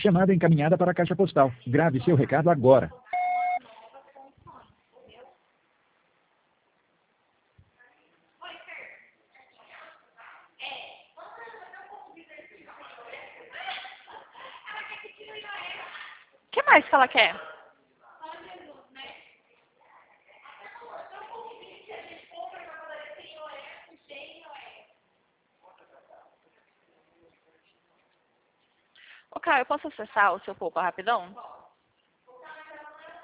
Chamada encaminhada para a caixa postal. Grave seu recado agora. O que mais que ela quer? Ô, Caio, eu posso acessar o seu Poupa rapidão?